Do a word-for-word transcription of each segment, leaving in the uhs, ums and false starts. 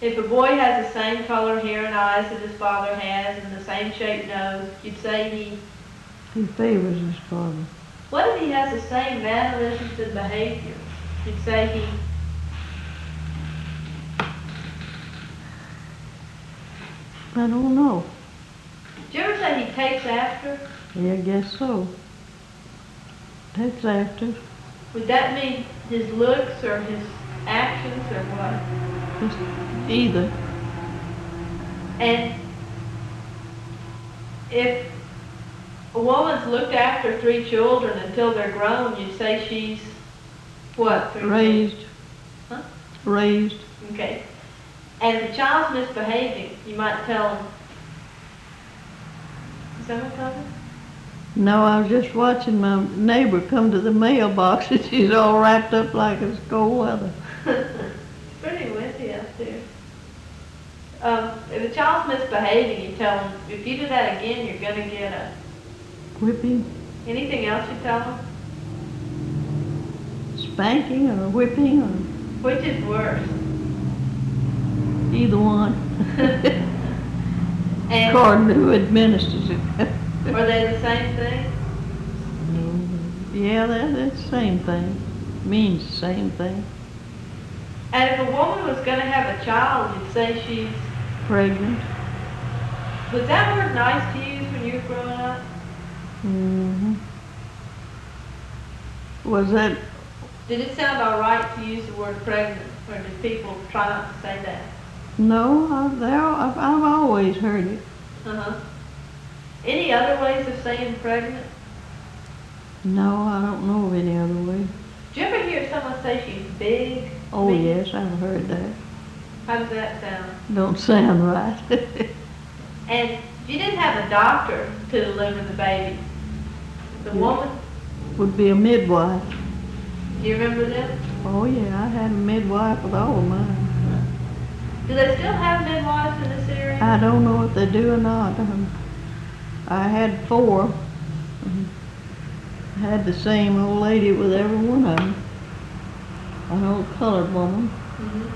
If a boy has the same color hair and eyes that his father has and the same shaped nose, you'd say he... He favors his father. What if he has the same mannerisms and behavior? You'd say he... I don't know. Did you ever say he takes after? Yeah, I guess so. Takes after. Would that mean his looks or his actions or what? Just either. And if a woman's looked after three children until they're grown, you'd say she's what? Three Raised. children? Huh? Raised. Okay. And if a child's misbehaving, you might tell him. Is that what talking? No, I was just watching my neighbor come to the mailbox and she's all wrapped up like it's cold weather. It's pretty windy out there. Um, if a child's misbehaving, you tell them, if you do that again, you're going to get a... Whipping. Anything else you tell them? Spanking or whipping or... Which is worse? Either one. And According to who administers it. are they the same thing? No. Yeah, that, that's the same thing. Means the same thing. And if a woman was going to have a child, you'd say she's... Pregnant. Was that word nice to use when you were growing up? Mm-hmm. Was that... Did it sound all right to use the word pregnant, or did people try not to say that? No, I, there, I've, I've always heard it. Uh-huh. Any other ways of saying pregnant? No, I don't know of any other way. Did you ever hear someone say she's big? Oh, big? yes, I've heard that. How does that sound? Don't sound right. And if you didn't have a doctor to deliver the baby, the Yeah. woman, Would be a midwife. do you remember them? Oh, yeah, I had a midwife with all of mine. Do they still have midwives in this area? I don't know if they do or not. Um, I had four. Um, I had the same old lady with every one of them. An old colored woman. Mm-hmm.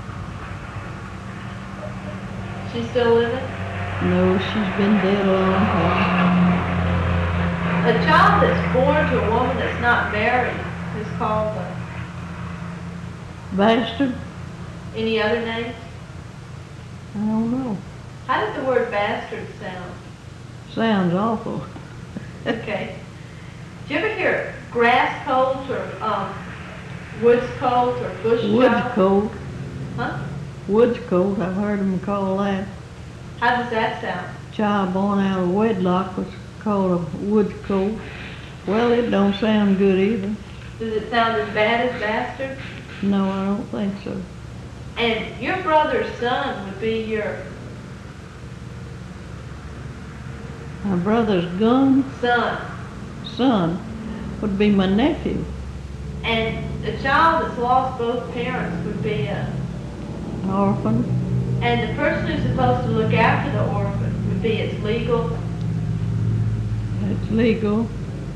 She's still living? No, she's been dead a long time. A child that's born to a woman that's not married is called a... Bastard? Any other names? I don't know. How does the word bastard sound? Sounds awful. Okay. Do you ever hear grass colt or um, woods colt or bush Woods child? colt. Huh? Woods colt, I've heard them call that. How does that sound? Child born out of wedlock was called a woods colt. Well, it don't sound good either. Does it sound as bad as bastard? No, I don't think so. And your brother's son would be your My brother's gun son. son would be my nephew. And a child that's lost both parents would be a... An orphan. And the person who's supposed to look after the orphan would be its legal... It's legal.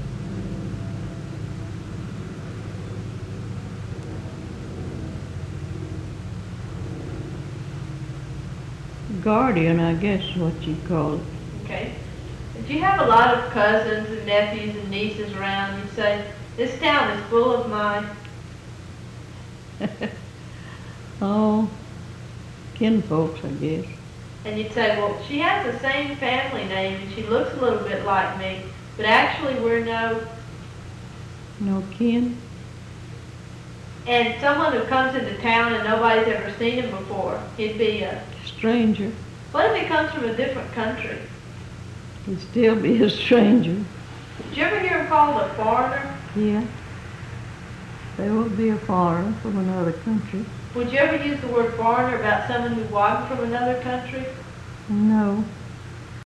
Guardian, I guess is what you call it. Okay. If you have a lot of cousins and nephews and nieces around, you'd say, this town is full of my... Oh, kinfolks, I guess. And you'd say, well, she has the same family name and she looks a little bit like me, but actually we're no... No kin? And someone who comes into town and nobody's ever seen him before, he'd be a... Stranger. What if he comes from a different country? He'd still be a stranger. Did you ever hear him called a foreigner? Yeah. There would be a foreigner from another country. Would you ever use the word foreigner about someone who wasn't from another country? No.